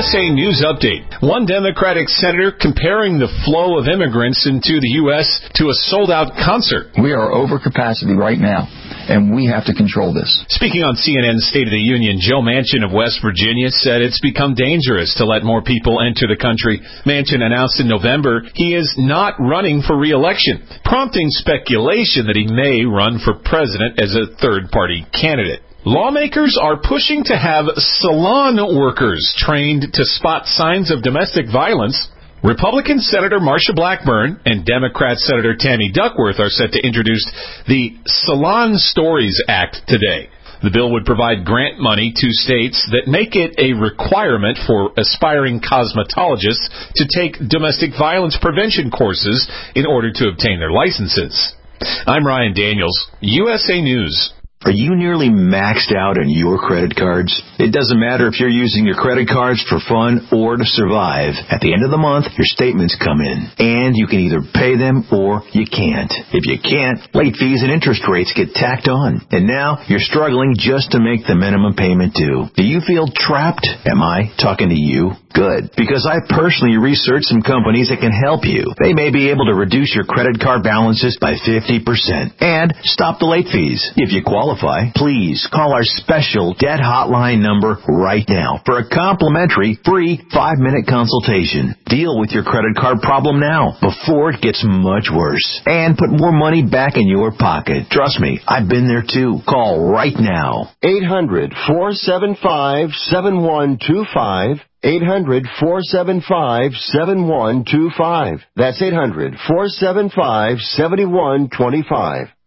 USA News Update. One Democratic senator comparing the flow of immigrants into the U.S. to a sold-out concert. We are over capacity right now, and we have to control this. Speaking on CNN's State of the Union, Joe Manchin of West Virginia said it's become dangerous to let more people enter the country. Manchin announced in November he is not running for re-election, prompting speculation that he may run for president as a third-party candidate. Lawmakers are pushing to have salon workers trained to spot signs of domestic violence. Republican Senator Marsha Blackburn and Democrat Senator Tammy Duckworth are set to introduce the Salon Stories Act today. The bill would provide grant money to states that make it a requirement for aspiring cosmetologists to take domestic violence prevention courses in order to obtain their licenses. I'm Ryan Daniels, USA News. Are you nearly maxed out on your credit cards? It doesn't matter if you're using your credit cards for fun or to survive. At the end of the month, your statements come in, and you can either pay them or you can't. If you can't, late fees and interest rates get tacked on. And now you're struggling just to make the minimum payment due. Do you feel trapped? Am I talking to you? Good, because I personally researched some companies that can help you. They may be able to reduce your credit card balances by 50% and stop the late fees. If you qualify, please call our special debt hotline number right now for a complimentary free 5-minute consultation. Deal with your credit card problem now before it gets much worse and put more money back in your pocket. Trust me, I've been there too. Call right now. 800-475-7125. 800-475-7125. That's 800-475-7125.